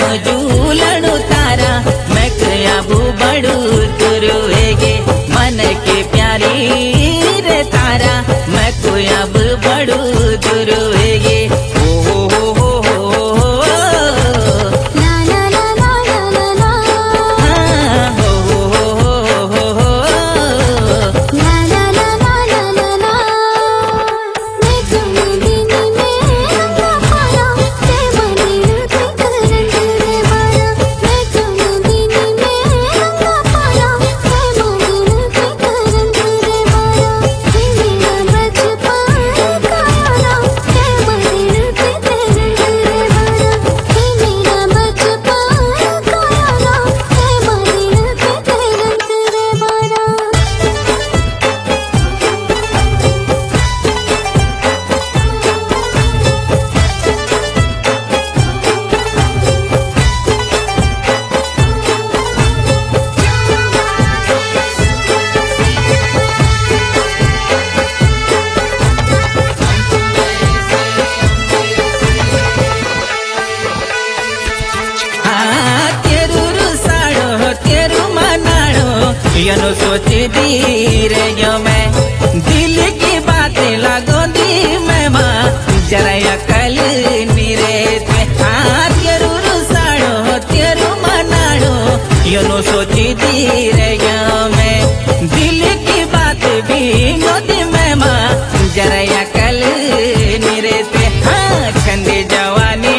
झूलनु तारा मैं कयाबू बड़ू तुरुएगे मन के प्यारी रे तारा मैं कयाब बड़ू तुरुएगे यनो सोच दी रे यो मैं दिल की बातें लागो दी मैं माँ जरा अकल निरे ते हाथ जरूर साड़ो तेरू मनाड़ो यनो सोच दी रे यो मैं दिल की बात भी गोदी मैं माँ जरा अकल निरे ते हाँ छंदी जवानी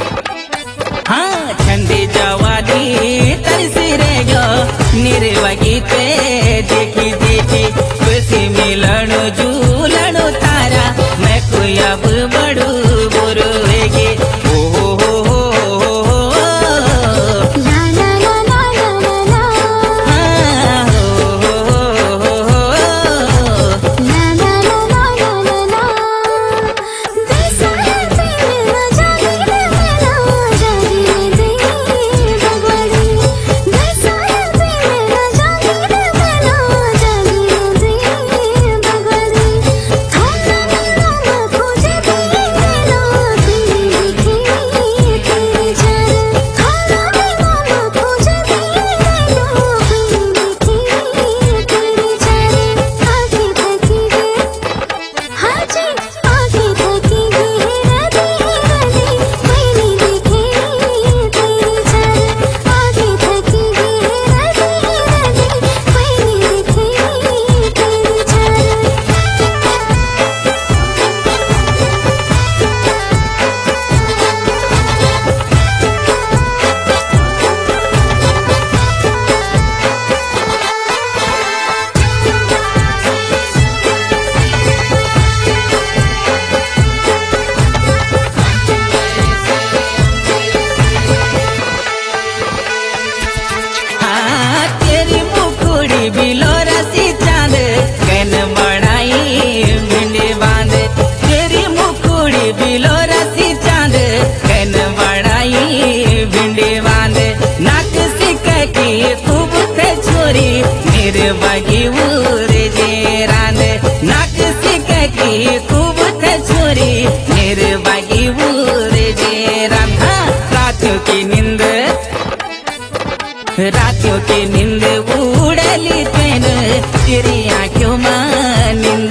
तरसी रे गो निर्वगी पे देखी देखी खुशी मिलन झूलन तारा मैं कयाब बड़ू बुरुएगे निर्वगी उरे जे रांदे नाक सिककी खूब थे छोरी निर्वगी उरे जे रांधा रातों की नींद उड़ली तेन तेरी आँखों में नींद